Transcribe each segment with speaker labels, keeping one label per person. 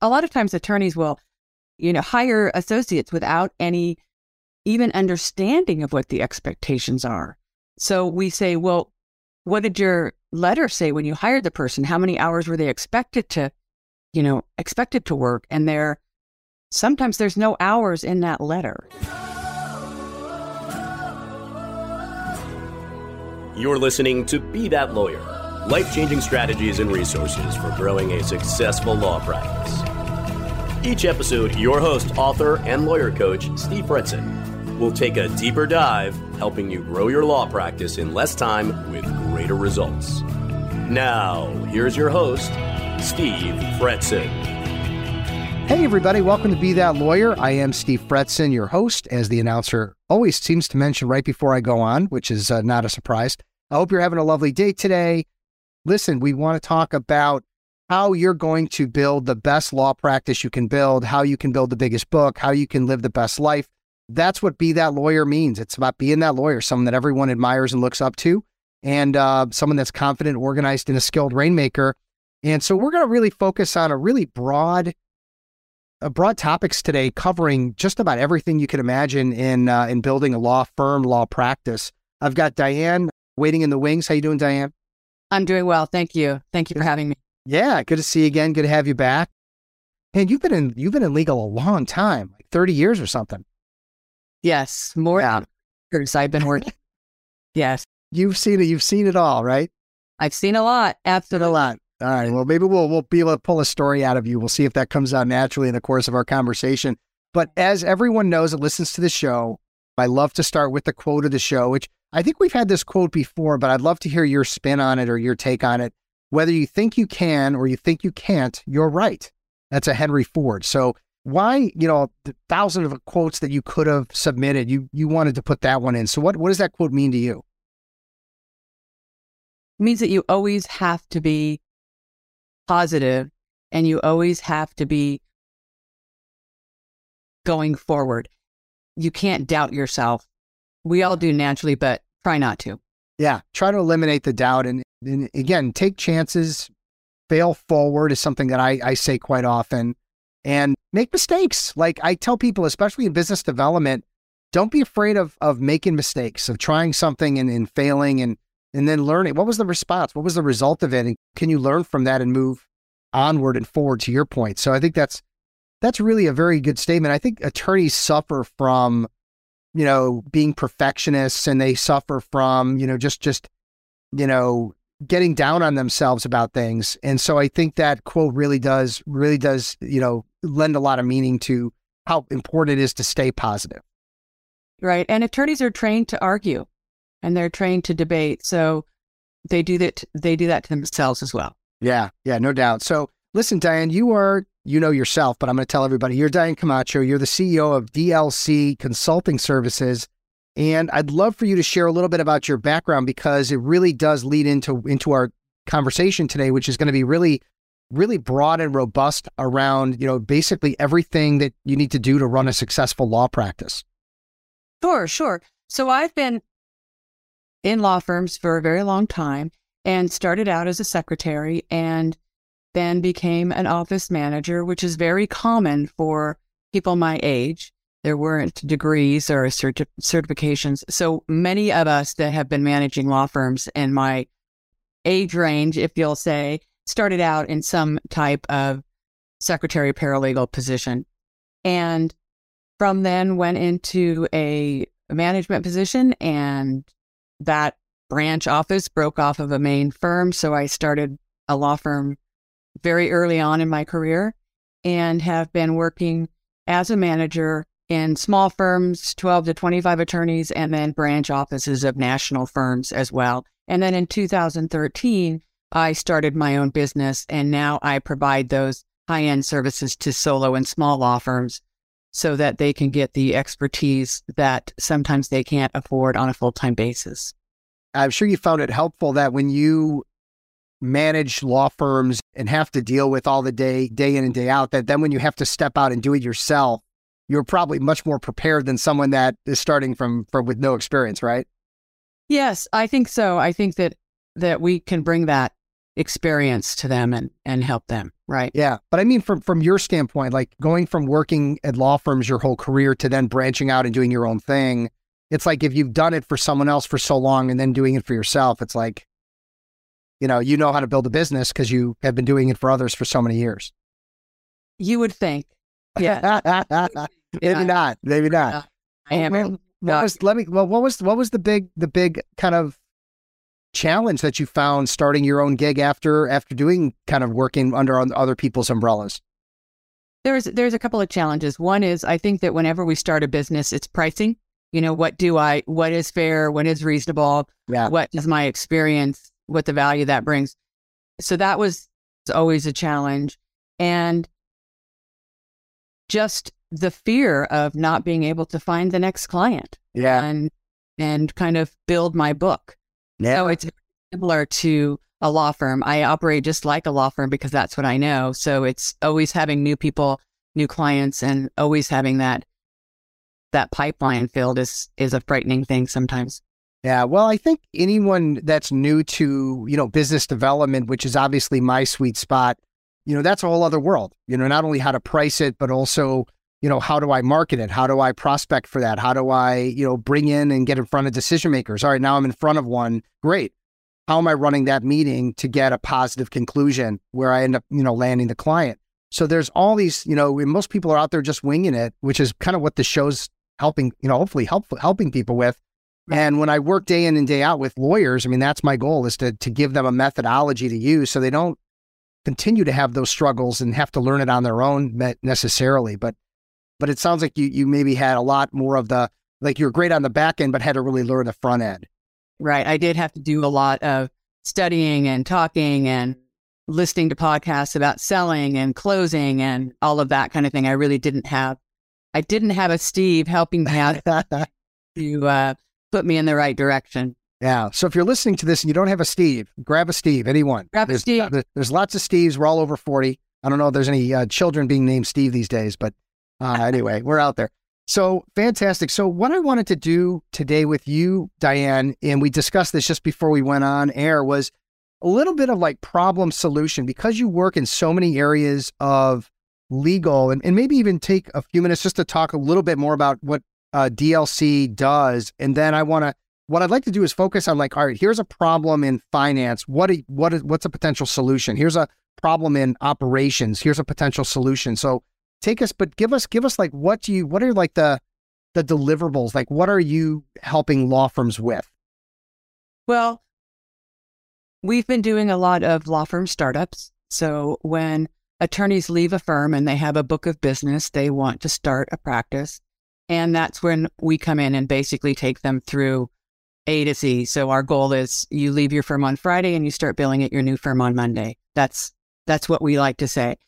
Speaker 1: a lot of times attorneys will, hire associates without any even understanding of what the expectations are. So we say, well, what did your letter say when you hired the person? How many hours were they expected to work? And sometimes there's no hours in that letter.
Speaker 2: You're listening to Be That Lawyer, life-changing strategies and resources for growing a successful law practice. Each episode, your host, author, and lawyer coach, Steve Fretzin, will take a deeper dive, helping you grow your law practice in less time with greater results. Now, here's your host, Steve Fretzin.
Speaker 3: Hey, everybody. Welcome to Be That Lawyer. I am Steve Fretzin, your host, as the announcer always seems to mention right before I go on, which is not a surprise. I hope you're having a lovely day today. Listen, we want to talk about how you're going to build the best law practice you can build, how you can build the biggest book, how you can live the best life. That's what Be That Lawyer means. It's about being that lawyer, someone that everyone admires and looks up to, and someone that's confident, organized, and a skilled rainmaker. And so we're going to really focus on a really broad topics today, covering just about everything you can imagine in building a law firm, law practice. I've got Diane waiting in the wings. How you doing, Diane?
Speaker 1: I'm doing well. Thank you. Thank you for having me.
Speaker 3: Yeah, good to see you again. Good to have you back. And you've been in legal a long time, like 30 years or something.
Speaker 1: Yes, more years I've been working. Yes.
Speaker 3: You've seen it all, right?
Speaker 1: I've seen a lot. Absolutely.
Speaker 3: A lot. All right. Well, maybe we'll be able to pull a story out of you. We'll see if that comes out naturally in the course of our conversation. But as everyone knows that listens to the show, I love to start with the quote of the show, which I think we've had this quote before, but I'd love to hear your spin on it or your take on it. Whether you think you can or you think you can't, you're right. That's a Henry Ford. So why, the thousands of quotes that you could have submitted, you wanted to put that one in. So what does that quote mean to you?
Speaker 1: It means that you always have to be positive, and you always have to be going forward. You can't doubt yourself. We all do naturally, but try not to. Yeah.
Speaker 3: Try to eliminate the doubt. And again, take chances, fail forward is something that I say quite often, and make mistakes. Like I tell people, especially in business development, don't be afraid of making mistakes, of trying something and failing and then learning. What was the response? What was the result of it? And can you learn from that and move onward and forward, to your point? So I think that's really a very good statement. I think attorneys suffer from, being perfectionists, and they suffer from, just getting down on themselves about things. And so I think that quote really does, lend a lot of meaning to how important it is to stay positive.
Speaker 1: Right. And attorneys are trained to argue, and they're trained to debate. So they do that to themselves as well.
Speaker 3: Yeah, no doubt. So listen, Diane, you are, yourself, but I'm going to tell everybody, you're Diane Camacho. You're the CEO of DLC Consulting Services. And I'd love for you to share a little bit about your background, because it really does lead into our conversation today, which is going to be really, really broad and robust around, basically everything that you need to do to run a successful law practice.
Speaker 1: Sure. So I've been in law firms for a very long time, and started out as a secretary and then became an office manager, which is very common for people my age. There weren't degrees or certifications. So many of us that have been managing law firms in my age range, if you'll say, started out in some type of secretary paralegal position. And from then went into a management position, and that branch office broke off of a main firm. So I started a law firm very early on in my career, and have been working as a manager in small firms, 12 to 25 attorneys, and then branch offices of national firms as well. And then in 2013, I started my own business, and now I provide those high-end services to solo and small law firms so that they can get the expertise that sometimes they can't afford on a full-time basis.
Speaker 3: I'm sure you found it helpful that when you manage law firms and have to deal with all the day in and day out, that then when you have to step out and do it yourself, you're probably much more prepared than someone that is starting from with no experience, right?
Speaker 1: Yes, I think so. I think that we can bring that experience to them and help them. Right.
Speaker 3: Yeah. But I mean, from your standpoint, like going from working at law firms your whole career to then branching out and doing your own thing, it's like if you've done it for someone else for so long and then doing it for yourself, it's like, you know how to build a business because you have been doing it for others for so many years.
Speaker 1: You would think. Yeah.
Speaker 3: Maybe not.
Speaker 1: I am.
Speaker 3: What was the big kind of challenge that you found starting your own gig after doing kind of working under other people's umbrellas?
Speaker 1: There's a couple of challenges. One is I think that whenever we start a business, it's pricing. What is fair? What is reasonable?
Speaker 3: Yeah.
Speaker 1: What is my experience? What the value that brings? So that was always a challenge. And just the fear of not being able to find the next client.
Speaker 3: Yeah.
Speaker 1: And kind of build my book.
Speaker 3: Yeah.
Speaker 1: So it's similar to a law firm. I operate just like a law firm because that's what I know. So it's always having new people, new clients, and always having that pipeline filled is a frightening thing sometimes.
Speaker 3: Yeah. Well, I think anyone that's new to, business development, which is obviously my sweet spot, that's a whole other world, not only how to price it, but also, how do I market it? How do I prospect for that? How do I, bring in and get in front of decision makers? All right, now I'm in front of one. Great. How am I running that meeting to get a positive conclusion where I end up, landing the client? So there's all these, most people are out there just winging it, which is kind of what the show's helping, hopefully helping people with. And when I work day in and day out with lawyers, I mean, that's my goal, is to give them a methodology to use so they don't continue to have those struggles and have to learn it on their own necessarily. But it sounds like you maybe had a lot more of you're great on the back end, but had to really learn the front end.
Speaker 1: Right. I did have to do a lot of studying and talking and listening to podcasts about selling and closing and all of that kind of thing. I really didn't have a Steve helping me out to put me in the right direction.
Speaker 3: Yeah. So if you're listening to this and you don't have a Steve, grab a Steve, anyone.
Speaker 1: A Steve.
Speaker 3: There's lots of Steves. We're all over 40. I don't know if there's any children being named Steve these days, but anyway, we're out there. So fantastic. So what I wanted to do today with you, Diane, and we discussed this just before we went on air, was a little bit of like problem solution, because you work in so many areas of legal, and maybe even take a few minutes just to talk a little bit more about what DLC does. And then what I'd like to do is focus on all right, here's a problem in finance. What's a potential solution? Here's a problem in operations. Here's a potential solution. So give us what are like the deliverables? Like, what are you helping law firms with?
Speaker 1: Well, we've been doing a lot of law firm startups. So when attorneys leave a firm and they have a book of business, they want to start a practice. And that's when we come in and basically take them through A to Z. So our goal is you leave your firm on Friday and you start billing at your new firm on Monday. That's what we like to say.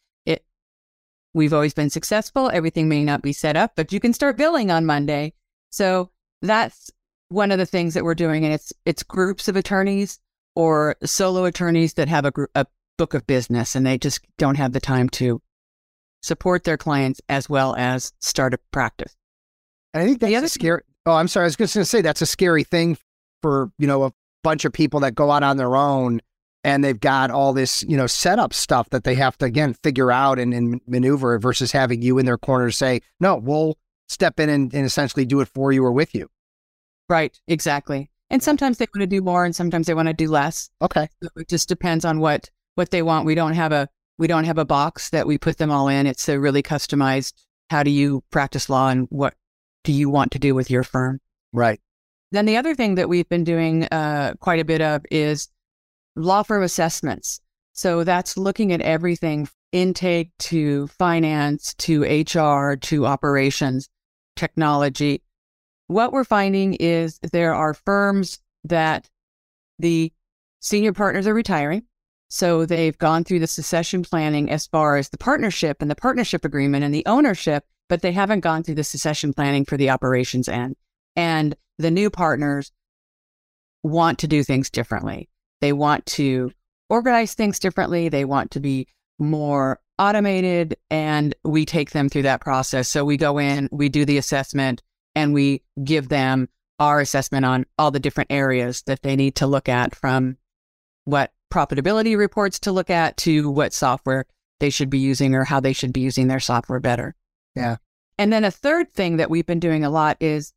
Speaker 1: We've always been successful. Everything may not be set up, but you can start billing on Monday. So that's one of the things that we're doing. And it's groups of attorneys or solo attorneys that have a book of business and they just don't have the time to support their clients as well as start a practice.
Speaker 3: And I think that's scary. Oh, I'm sorry. I was just going to say that's a scary thing for, a bunch of people that go out on their own and they've got all this, setup stuff that they have to, again, figure out and maneuver, versus having you in their corner say, no, we'll step in and essentially do it for you or with you.
Speaker 1: Right. Exactly. And sometimes they want to do more and sometimes they want to do less.
Speaker 3: Okay.
Speaker 1: So it just depends on what they want. We don't have a box that we put them all in. It's a really customized, how do you practice law and what do you want to do with your firm?
Speaker 3: Right.
Speaker 1: Then the other thing that we've been doing quite a bit of is law firm assessments. So that's looking at everything, intake to finance, to HR, to operations, technology. What we're finding is there are firms that the senior partners are retiring. So they've gone through the succession planning as far as the partnership and the partnership agreement and the ownership, but they haven't gone through the succession planning for the operations end. And the new partners want to do things differently. They want to organize things differently. They want to be more automated, and we take them through that process. So we go in, we do the assessment, and we give them our assessment on all the different areas that they need to look at, from what profitability reports to look at to what software they should be using or how they should be using their software better.
Speaker 3: Yeah.
Speaker 1: And then a third thing that we've been doing a lot is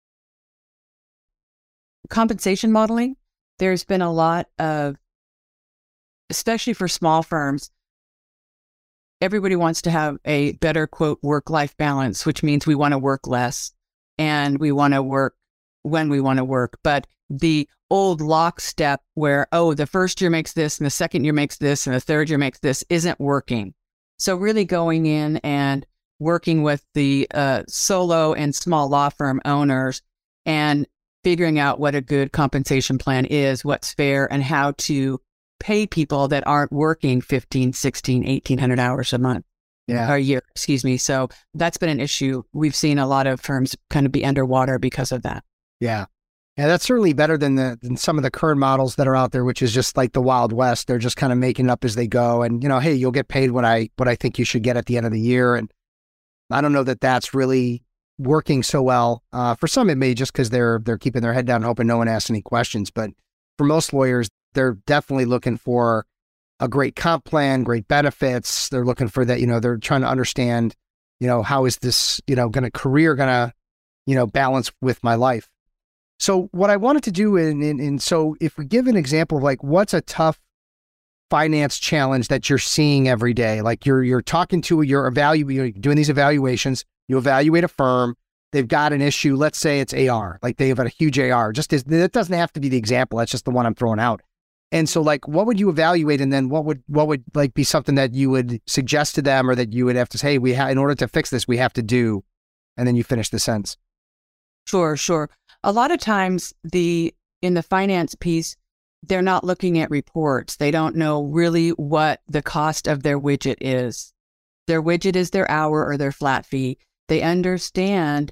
Speaker 1: compensation modeling. There's been a lot of, especially for small firms, everybody wants to have a better, quote, work-life balance, which means we want to work less and we want to work when we want to work. But the old lockstep where, the first year makes this and the second year makes this and the third year makes this isn't working. So really going in and working with the solo and small law firm owners and figuring out what a good compensation plan is, what's fair, and how to pay people that aren't working 15, 16, 1,800 hours a month.
Speaker 3: Yeah.
Speaker 1: Or a year, excuse me. So that's been an issue. We've seen a lot of firms kind of be underwater because of that.
Speaker 3: Yeah. Yeah, that's certainly better than some of the current models that are out there, which is just like the Wild West. They're just kind of making it up as they go. And, hey, you'll get paid what I think you should get at the end of the year. And I don't know that that's really working so well. For some, it may just because they're keeping their head down, hoping no one asks any questions. But for most lawyers, they're definitely looking for a great comp plan, great benefits. They're looking for that, they're trying to understand, how is this, career going to, balance with my life. So what I wanted to do, and so if we give an example of like, what's a tough finance challenge that you're seeing every day? Like you're talking to, you're doing these evaluations, you evaluate a firm, they've got an issue. Let's say it's AR, like they've got a huge AR. That doesn't have to be the example. That's just the one I'm throwing out. And so like, what would you evaluate? And then what would like be something that you would suggest to them or that you would have to say, hey, in order to fix this, we have to do, and then you finish the sentence.
Speaker 1: Sure. A lot of times in the finance piece, they're not looking at reports. They don't know really what the cost of their widget is. Their widget is their hour or their flat fee. They understand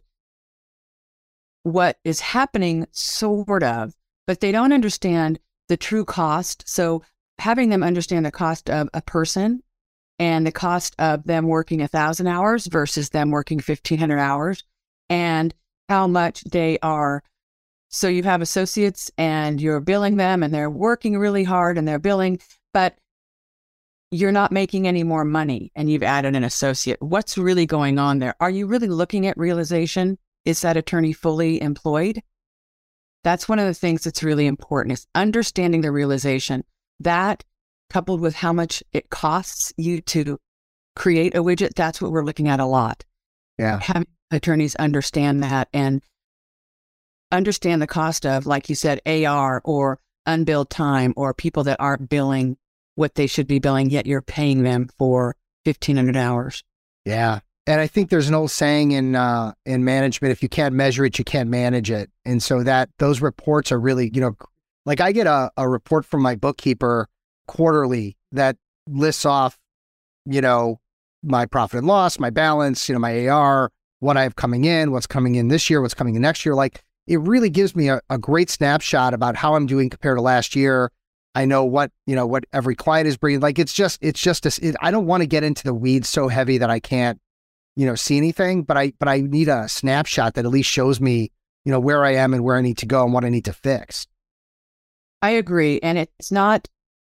Speaker 1: what is happening, sort of, but they don't understand the true cost. So having them understand the cost of a person and the cost of them working 1,000 hours versus them working 1,500 hours and how much they are. So you have associates and you're billing them and they're working really hard and they're billing, but you're not making any more money and you've added an associate. What's really going on there? Are you really looking at realization? Is that attorney fully employed? That's one of the things that's really important is understanding the realization. That coupled with how much it costs you to create a widget, that's what we're looking at a lot.
Speaker 3: Yeah.
Speaker 1: Having attorneys understand that and understand the cost of, like you said, AR or unbilled time or people that aren't billing what they should be billing, yet you're paying them for 1,500 hours.
Speaker 3: Yeah. And I think there's an old saying in management, if you can't measure it, you can't manage it. And so that those reports are really, like I get a report from my bookkeeper quarterly that lists off, my profit and loss, my balance, my AR, what I have coming in, what's coming in this year, what's coming in next year. Like it really gives me a great snapshot about how I'm doing compared to last year. I know what every client is bringing. Like it's just I don't want to get into the weeds so heavy that I can't, see anything, but I need a snapshot that at least shows me, where I am and where I need to go and what I need to fix.
Speaker 1: I agree. And it's not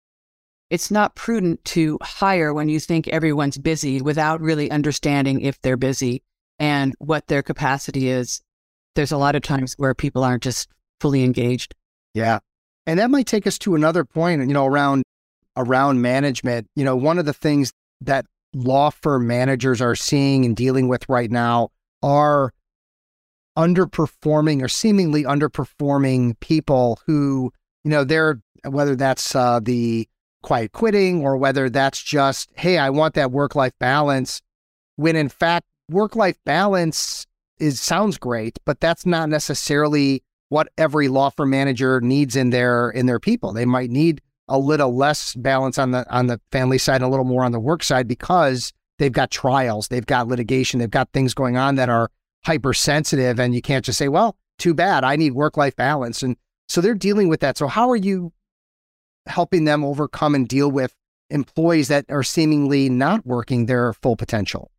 Speaker 1: prudent to hire when you think everyone's busy without really understanding if they're busy and what their capacity is. There's a lot of times where people aren't just fully engaged.
Speaker 3: Yeah. And that might take us to another point, around management. One of the things that law firm managers are seeing and dealing with right now are underperforming or seemingly underperforming people who, they're, whether that's the quiet quitting or whether that's just, hey, I want that work-life balance, when in fact, work-life balance sounds great, but that's not necessarily what every law firm manager needs in their people. They might need a little less balance on the family side and a little more on the work side because they've got trials, they've got litigation, they've got things going on that are hypersensitive, and you can't just say, well, too bad, I need work-life balance. And so they're dealing with that. So how are you helping them overcome and deal with employees that are seemingly not working their full potential?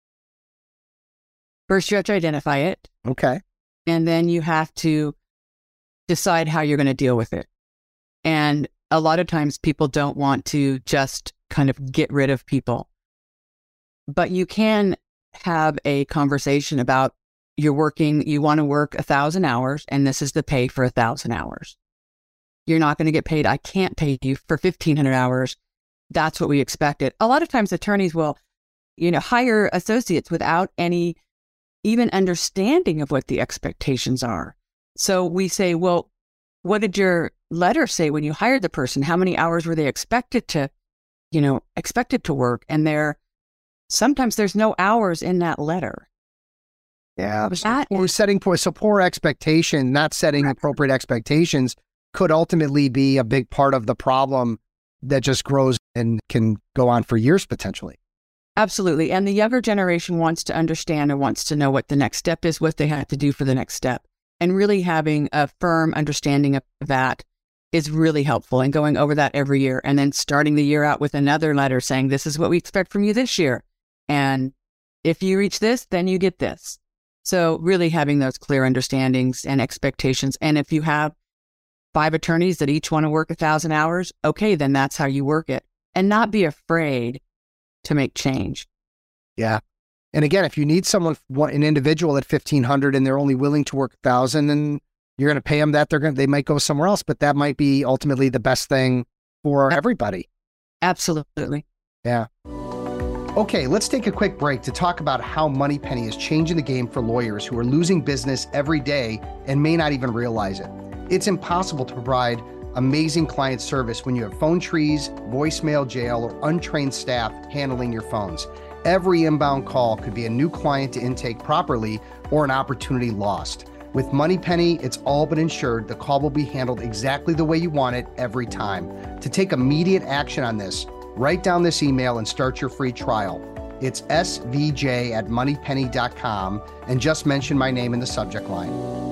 Speaker 1: First, you have to identify it.
Speaker 3: Okay.
Speaker 1: And then you have to decide how you're going to deal with it. And a lot of times people don't want to just kind of get rid of people, but you can have a conversation about you want to work 1,000 hours and this is the pay for 1,000 hours. You're not going to get paid. I can't pay you for 1,500 hours. That's what we expected. A lot of times attorneys will, hire associates without any even understanding of what the expectations are. So we say, well, what did your letter say when you hired the person? How many hours were they expected to work? And sometimes there's no hours in that letter.
Speaker 3: Yeah. Poor expectation, not setting appropriate expectations could ultimately be a big part of the problem that just grows and can go on for years potentially.
Speaker 1: Absolutely. And the younger generation wants to understand and wants to know what the next step is, what they have to do for the next step. And really having a firm understanding of that is really helpful, and going over that every year and then starting the year out with another letter saying, this is what we expect from you this year. And if you reach this, then you get this. So really having those clear understandings and expectations. And if you have 5 attorneys that each want to work 1,000 hours, okay, then that's how you work it, and not be afraid to make change.
Speaker 3: Yeah. And again, if you need an individual at 1,500 and they're only willing to work 1,000, and you're going to pay them that, they might go somewhere else, but that might be ultimately the best thing for everybody.
Speaker 1: Absolutely.
Speaker 3: Yeah. Okay, let's take a quick break to talk about how Moneypenny is changing the game for lawyers who are losing business every day and may not even realize it. It's impossible to provide amazing client service when you have phone trees, voicemail jail, or untrained staff handling your phones. Every inbound call could be a new client to intake properly or an opportunity lost. With Moneypenny, it's all but ensured the call will be handled exactly the way you want it every time. To take immediate action on this, write down this email and start your free trial. It's svj@moneypenny.com and just mention my name in the subject line.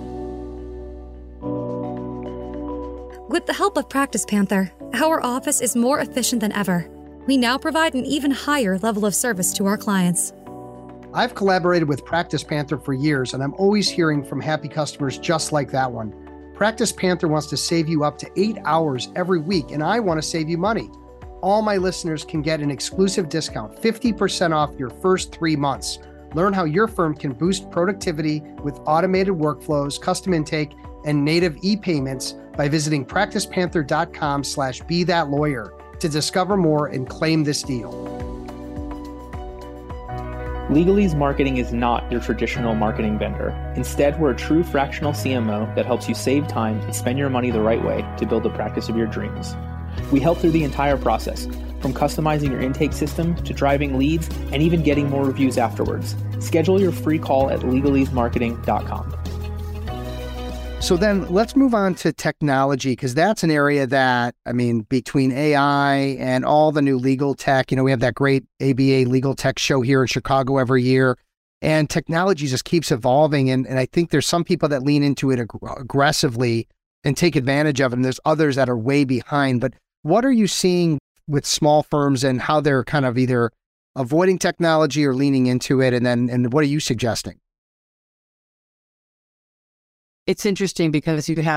Speaker 4: With the help of Practice Panther, our office is more efficient than ever. We now provide an even higher level of service to our clients.
Speaker 3: I've collaborated with Practice Panther for years, and I'm always hearing from happy customers just like that one. Practice Panther wants to save you up to 8 hours every week, and I want to save you money. All my listeners can get an exclusive discount, 50% off your first 3 months. Learn how your firm can boost productivity with automated workflows, custom intake, and native e-payments by visiting practicepanther.com/bethatlawyer to discover more and claim this deal.
Speaker 5: Legalese Marketing is not your traditional marketing vendor. Instead, we're a true fractional CMO that helps you save time and spend your money the right way to build the practice of your dreams. We help through the entire process, from customizing your intake system to driving leads and even getting more reviews afterwards. Schedule your free call at legalesemarketing.com.
Speaker 3: So then let's move on to technology, because that's an area that, between AI and all the new legal tech, we have that great ABA legal tech show here in Chicago every year, and technology just keeps evolving. And I think there's some people that lean into it aggressively and take advantage of it, and there's others that are way behind. But what are you seeing with small firms and how they're kind of either avoiding technology or leaning into it? And what are you suggesting?
Speaker 1: It's interesting because we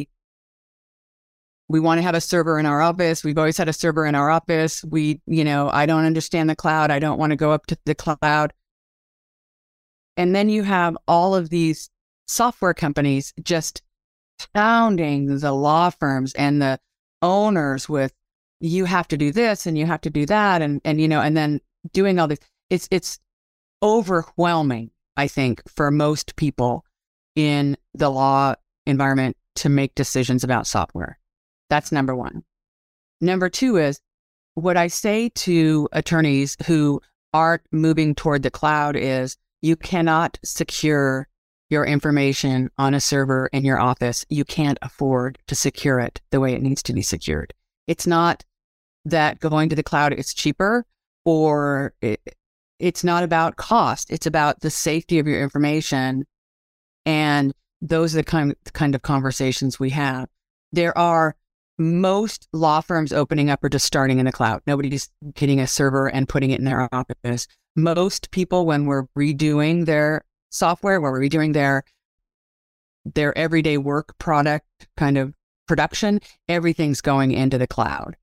Speaker 1: want to have a server in our office. We've always had a server in our office. I don't understand the cloud. I don't want to go up to the cloud. And then you have all of these software companies just pounding the law firms and the owners with, you have to do this and you have to do that. And then doing all this. It's overwhelming, I think, for most people in the law environment to make decisions about software. That's number one. Number two is, what I say to attorneys who aren't moving toward the cloud is, you cannot secure your information on a server in your office. You can't afford to secure it the way it needs to be secured. It's not that going to the cloud is cheaper, or it's not about cost. It's about the safety of your information. And those are the kind of conversations we have. There are most law firms opening up or just starting in the cloud. Nobody's getting a server and putting it in their office. Most people, when we're redoing their software, when we're redoing their everyday work product kind of production, everything's going into the cloud.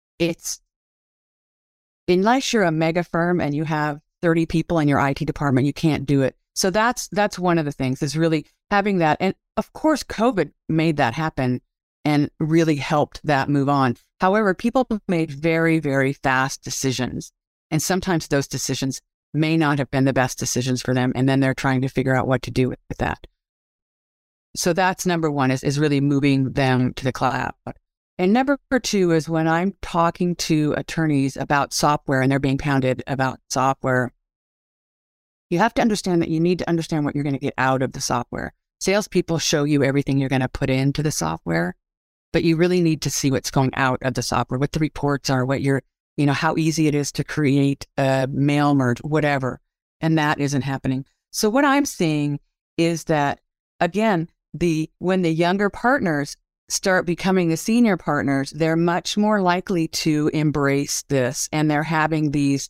Speaker 1: Unless you're a mega firm and you have 30 people in your IT department, you can't do it. So that's one of the things, is really having that. And of course, COVID made that happen and really helped that move on. However, people made very, very fast decisions. And sometimes those decisions may not have been the best decisions for them. And then they're trying to figure out what to do with that. So that's number one, is really moving them to the cloud. And number two is when I'm talking to attorneys about software and they're being pounded about software, you have to understand that you need to understand what you're going to get out of the software. Salespeople show you everything you're going to put into the software, but you really need to see what's going out of the software, what the reports are, what how easy it is to create a mail merge, whatever. And that isn't happening. So what I'm seeing is that, again, when the younger partners start becoming the senior partners, they're much more likely to embrace this. And they're having these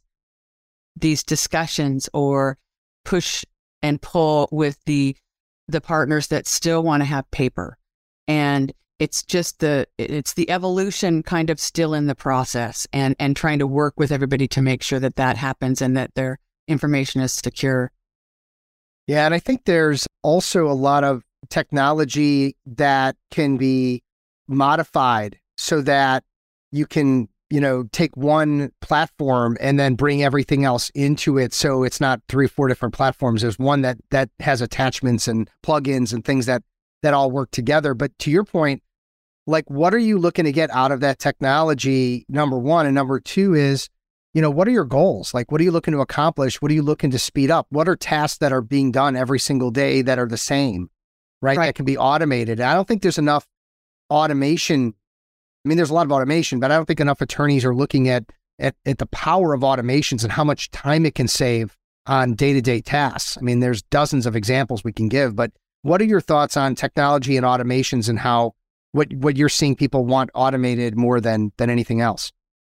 Speaker 1: discussions or push and pull with the partners that still want to have paper. And it's just it's the evolution kind of still in the process, and trying to work with everybody to make sure that happens and that their information is secure.
Speaker 3: Yeah. And I think there's also a lot of technology that can be modified so that you can, take one platform and then bring everything else into it. So it's not 3 or 4 different platforms. There's one that has attachments and plugins and things that all work together. But to your point, like, what are you looking to get out of that technology? Number one. And number two is, what are your goals? Like, what are you looking to accomplish? What are you looking to speed up? What are tasks that are being done every single day that are the same, right? That can be automated. I don't think there's enough automation. I mean, there's a lot of automation, but I don't think enough attorneys are looking at the power of automations and how much time it can save on day-to-day tasks. I mean, there's dozens of examples we can give, but what are your thoughts on technology and automations and how what you're seeing people want automated more than anything else?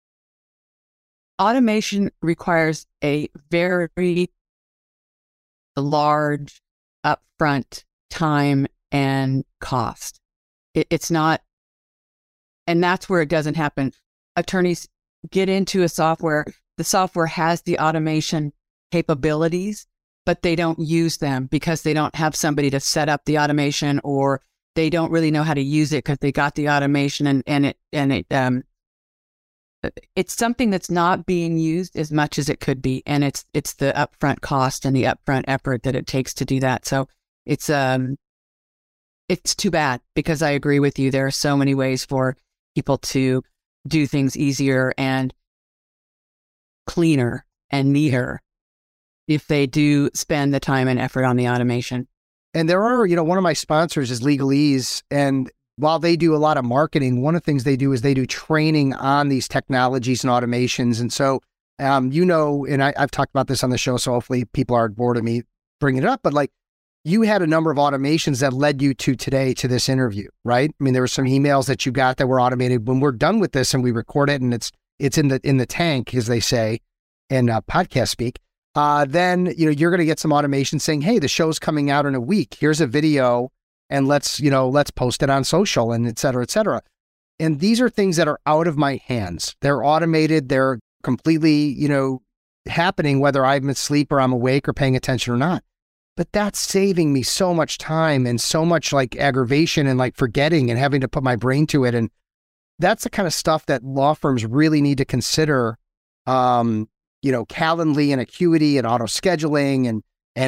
Speaker 1: Automation requires a very large upfront time and cost. It's not, and that's where it doesn't happen. Attorneys get into a software, the software has the automation capabilities, but they don't use them because they don't have somebody to set up the automation, or they don't really know how to use it because they got the automation it's something that's not being used as much as it could be. And it's the upfront cost and the upfront effort that it takes to do that. So it's too bad, because I agree with you. There are so many ways for people to do things easier and cleaner and neater if they do spend the time and effort on the automation.
Speaker 3: And there are, one of my sponsors is Legalese, and while they do a lot of marketing, one of the things they do is they do training on these technologies and automations. And so, and I've talked about this on the show, so hopefully people aren't bored of me bringing it up, but like, you had a number of automations that led you to today, to this interview, right? I mean, there were some emails that you got that were automated. When we're done with this and we record it and it's in the tank, as they say in podcast speak, then, you're going to get some automation saying, hey, the show's coming out in a week. Here's a video and let's post it on social and et cetera, et cetera. And these are things that are out of my hands. They're automated. They're completely, happening whether I'm asleep or I'm awake or paying attention or not. But that's saving me so much time and so much like aggravation and like forgetting and having to put my brain to it. And that's the kind of stuff that law firms really need to consider. Calendly and Acuity and auto scheduling and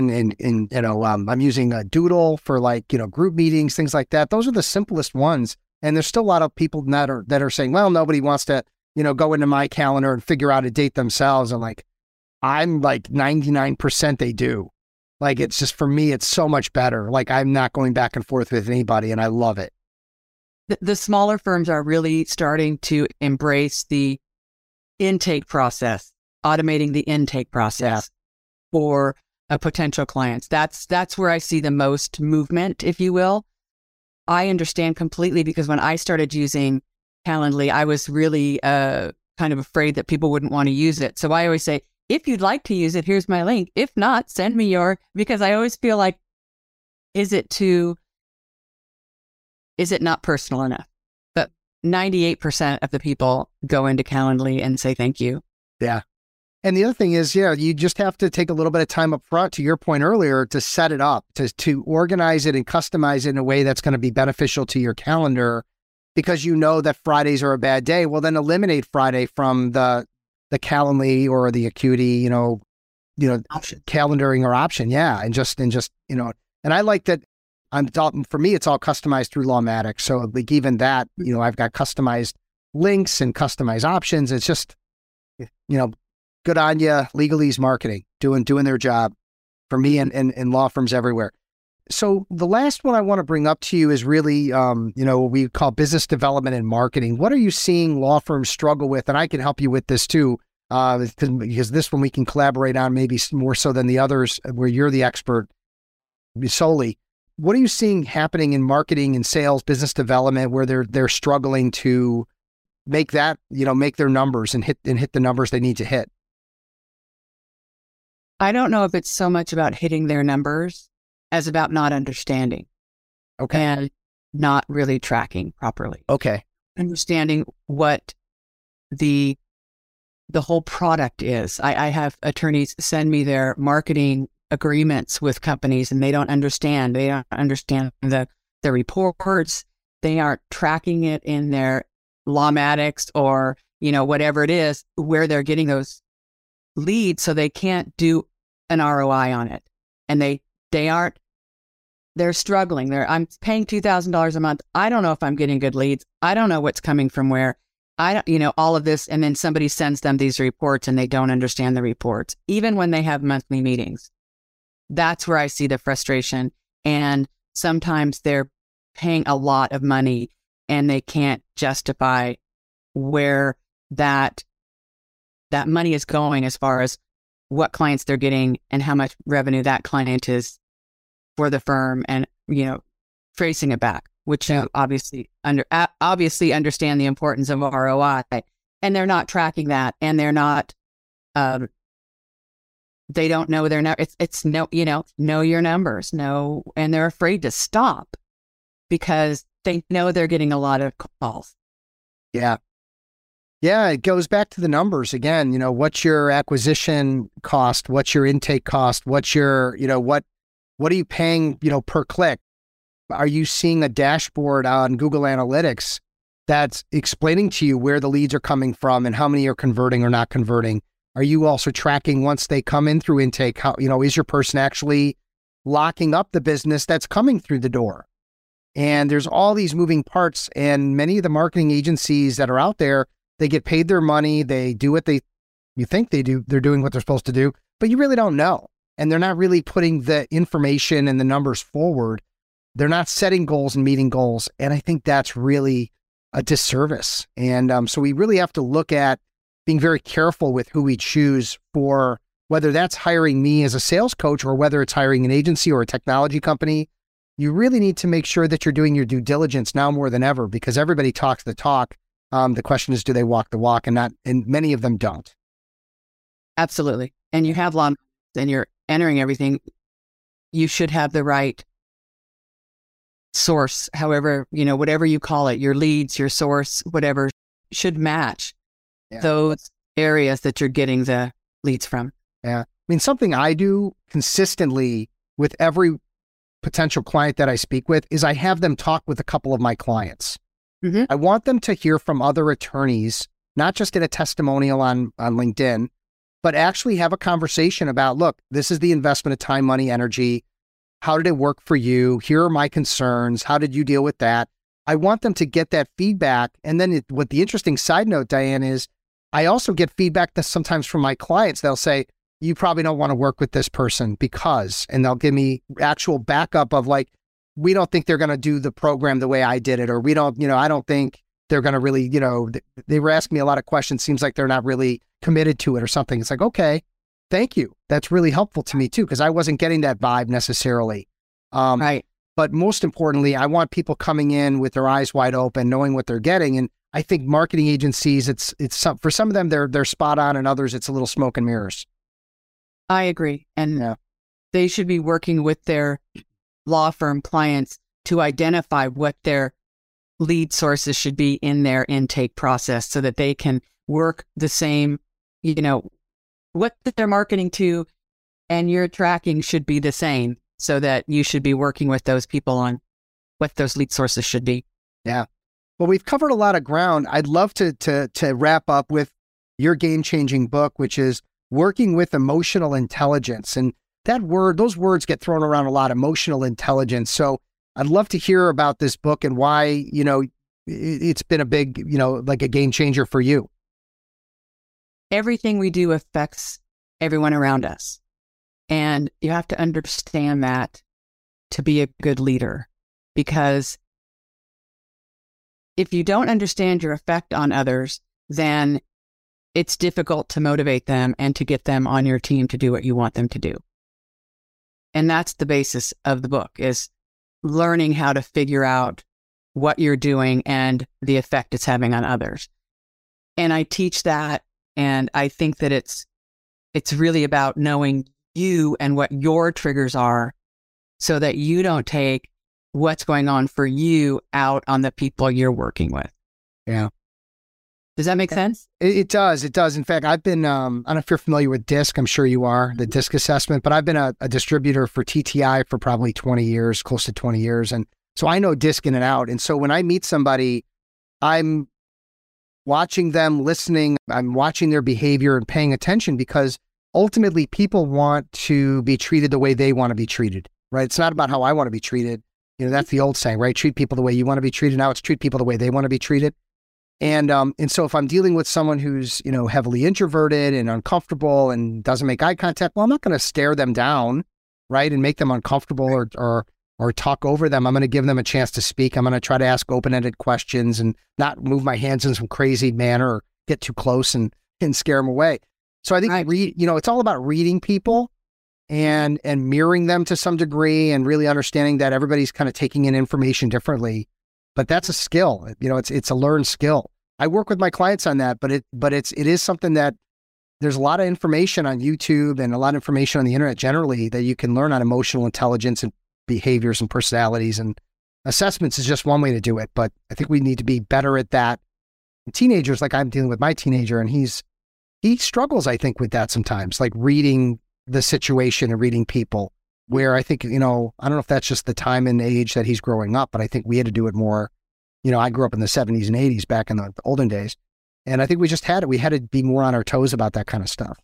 Speaker 3: I'm using a Doodle for group meetings, things like that. Those are the simplest ones. And there's still a lot of people that are saying, well, nobody wants to, go into my calendar and figure out a date themselves. And I'm 99% they do. It's just, for me, it's so much better. I'm not going back and forth with anybody, and I love it.
Speaker 1: The smaller firms are really starting to embrace the intake process, automating the intake process for potential clients. That's where I see the most movement, if you will. I understand completely, because when I started using Calendly, I was really kind of afraid that people wouldn't want to use it. So I always say, if you'd like to use it, here's my link. If not, send me because I always feel like, is it not personal enough? 98% of the people go into Calendly and say thank you.
Speaker 3: Yeah. And the other thing is, you just have to take a little bit of time up front, to your point earlier, to set it up, to organize it and customize it in a way that's going to be beneficial to your calendar, because you know that Fridays are a bad day. Well, then eliminate Friday from the Calendly or the Acuity,
Speaker 1: Option.
Speaker 3: calendaring or option. Yeah. And just, and I like that. For me, it's all customized through Lawmatic. So like even that, I've got customized links and customized options. It's just, good on you, Legalese Marketing, doing their job for me and law firms everywhere. So the last one I want to bring up to you is really, what we call business development and marketing. What are you seeing law firms struggle with? And I can help you with this too, because this one we can collaborate on maybe more so than the others where you're the expert solely. What are you seeing happening in marketing and sales, business development, where they're struggling to make that, make their numbers and hit the numbers they need to hit?
Speaker 1: I don't know if it's so much about hitting their numbers as about not understanding.
Speaker 3: Okay.
Speaker 1: And not really tracking properly.
Speaker 3: Okay.
Speaker 1: Understanding what the whole product is. I have attorneys send me their marketing agreements with companies and they don't understand. They don't understand the reports. They aren't tracking it in their Lawmatics or, whatever it is, where they're getting those leads, so they can't do an ROI on it. And they're struggling. I'm paying $2,000 a month. I don't know if I'm getting good leads. I don't know what's coming from where. I don't, all of this. And then somebody sends them these reports and they don't understand the reports, even when they have monthly meetings. That's where I see the frustration. And sometimes they're paying a lot of money and they can't justify where that money is going as far as what clients they're getting and how much revenue that client is for the firm, and, tracing it back, which obviously understand the importance of ROI, and they're not tracking that, and they're not, they don't know their numbers. It's know your numbers, and they're afraid to stop because they know they're getting a lot of calls. Yeah.
Speaker 3: Yeah, it goes back to the numbers again. What's your acquisition cost? What's your intake cost? What's your, what are you paying, per click? Are you seeing a dashboard on Google Analytics that's explaining to you where the leads are coming from and how many are converting or not converting? Are you also tracking once they come in through intake, how, is your person actually locking up the business that's coming through the door? And there's all these moving parts, and many of the marketing agencies that are out there, they get paid their money. They do what you think they do. They're doing what they're supposed to do, but you really don't know. And they're not really putting the information and the numbers forward. They're not setting goals and meeting goals. And I think that's really a disservice. And so we really have to look at being very careful with who we choose for, whether that's hiring me as a sales coach or whether it's hiring an agency or a technology company. You really need to make sure that you're doing your due diligence now more than ever, because everybody talks the talk. The question is, do they walk the walk? And many of them don't.
Speaker 1: Absolutely. And you have law and you're entering everything. You should have the right source, however, whatever you call it, your leads, your source, whatever, should match those areas that you're getting the leads from.
Speaker 3: Yeah. I mean, something I do consistently with every potential client that I speak with is I have them talk with a couple of my clients. Mm-hmm. I want them to hear from other attorneys, not just get a testimonial on LinkedIn, but actually have a conversation about, look, this is the investment of time, money, energy. How did it work for you? Here are my concerns. How did you deal with that? I want them to get that feedback. And then what the interesting side note, Diane, is I also get feedback that sometimes from my clients, they'll say, you probably don't want to work with this person because, and they'll give me actual backup of like, we don't think they're going to do the program the way I did it, or we don't, I don't think they're going to really, they were asking me a lot of questions. Seems like they're not really committed to it or something. It's like, okay, thank you. That's really helpful to me too, because I wasn't getting that vibe necessarily.
Speaker 1: Right.
Speaker 3: But most importantly, I want people coming in with their eyes wide open, knowing what they're getting. And I think marketing agencies, for some of them, they're spot on, and others, it's a little smoke and mirrors.
Speaker 1: I agree. And they should be working with their law firm clients to identify what their lead sources should be in their intake process so that they can work the same, what they're marketing to and your tracking should be the same, so that you should be working with those people on what those lead sources should be.
Speaker 3: Yeah. Well, we've covered a lot of ground. I'd love to wrap up with your game-changing book, which is Working with Emotional Intelligence. And those words get thrown around a lot, emotional intelligence. So I'd love to hear about this book and why, it's been a big, like a game changer for you.
Speaker 1: Everything we do affects everyone around us. And you have to understand that to be a good leader, because if you don't understand your effect on others, then it's difficult to motivate them and to get them on your team to do what you want them to do. And that's the basis of the book, is learning how to figure out what you're doing and the effect it's having on others. And I teach that, and I think that it's really about knowing you and what your triggers are, so that you don't take what's going on for you out on the people you're working with.
Speaker 3: Yeah.
Speaker 1: Does that make sense?
Speaker 3: It does. It does. In fact, I've been, I don't know if you're familiar with DISC. I'm sure you are, the DISC assessment, but I've been a distributor for TTI for probably 20 years, close to 20 years. And so I know DISC in and out. And so when I meet somebody, I'm watching them, listening, I'm watching their behavior and paying attention, because ultimately people want to be treated the way they want to be treated, right? It's not about how I want to be treated. That's the old saying, right? Treat people the way you want to be treated. Now it's treat people the way they want to be treated. And so if I'm dealing with someone who's, heavily introverted and uncomfortable and doesn't make eye contact, well, I'm not going to stare them down, right? And make them uncomfortable or talk over them. I'm going to give them a chance to speak. I'm going to try to ask open-ended questions and not move my hands in some crazy manner or get too close and scare them away. So I think, it's all about reading people and mirroring them to some degree, and really understanding that everybody's kind of taking in information differently. But that's a skill. It's a learned skill. I work with my clients on that, but it is something that there's a lot of information on YouTube and a lot of information on the internet generally that you can learn on emotional intelligence and behaviors and personalities, and assessments is just one way to do it. But I think we need to be better at that. And teenagers, like I'm dealing with my teenager, and he struggles, I think, with that sometimes, like reading the situation and reading people, where I think, I don't know if that's just the time and age that he's growing up, but I think we had to do it more. I grew up in the 70s and 80s back in the olden days. And I think we just had it. We had to be more on our toes about that kind of stuff.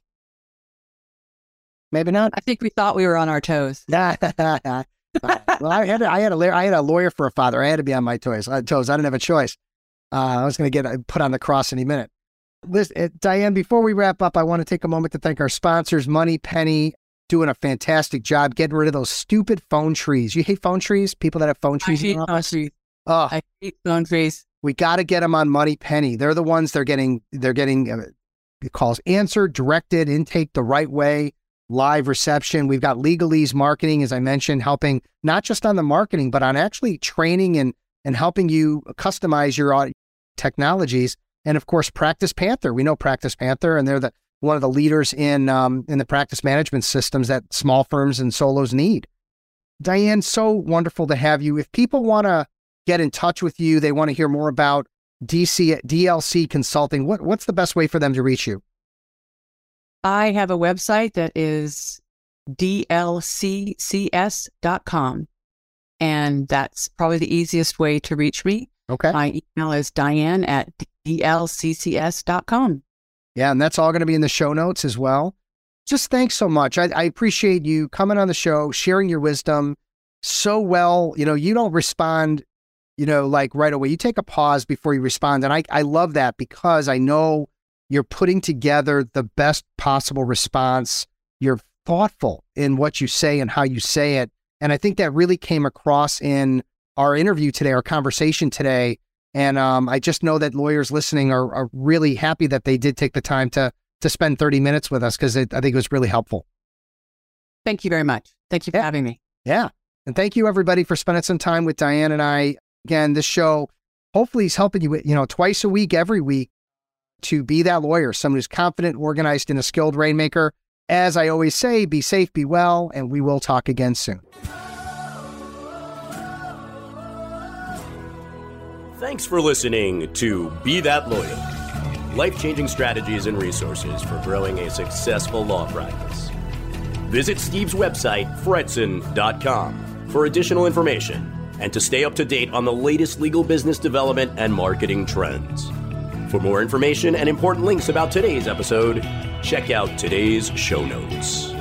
Speaker 3: Maybe not.
Speaker 1: I think we thought we were on our toes.
Speaker 3: Well, I had a lawyer for a father. I had to be on my toes. I didn't have a choice. I was going to get put on the cross any minute. Listen, Diane, before we wrap up, I want to take a moment to thank our sponsors, Moneypenny, doing a fantastic job getting rid of those stupid phone trees. You hate phone trees? People that have phone trees?
Speaker 1: I hate phone trees.
Speaker 3: Oh,
Speaker 1: I hate phone trees.
Speaker 3: We got to get them on Moneypenny. They're the ones they're getting calls answered, directed, intake the right way, live reception. We've got Legalese Marketing, as I mentioned, helping not just on the marketing, but on actually training and helping you customize your technologies. And of course, Practice Panther. We know Practice Panther, and they're one of the leaders in the practice management systems that small firms and solos need. Diane, so wonderful to have you. If people want to get in touch with you, they want to hear more about DLC Consulting, what's the best way for them to reach you?
Speaker 1: I have a website that is dlccs.com, and that's probably the easiest way to reach me.
Speaker 3: Okay.
Speaker 1: My email is diane@dlccs.com.
Speaker 3: Yeah, and that's all going to be in the show notes as well. Just thanks so much. I appreciate you coming on the show, sharing your wisdom so well. You don't respond, like right away. You take a pause before you respond. And I love that, because I know you're putting together the best possible response. You're thoughtful in what you say and how you say it. And I think that really came across in our interview today, our conversation today. And I just know that lawyers listening are really happy that they did take the time to spend 30 minutes with us, because I think it was really helpful.
Speaker 1: Thank you very much. Thank you for having me.
Speaker 3: Yeah. And thank you, everybody, for spending some time with Diane and I. Again, this show hopefully is helping you, twice a week, every week, to be that lawyer, someone who's confident, organized, and a skilled rainmaker. As I always say, be safe, be well, and we will talk again soon.
Speaker 2: Thanks for listening to Be That Lawyer, life-changing strategies and resources for growing a successful law practice. Visit Steve's website, fretzin.com, for additional information and to stay up to date on the latest legal business development and marketing trends. For more information and important links about today's episode, check out today's show notes.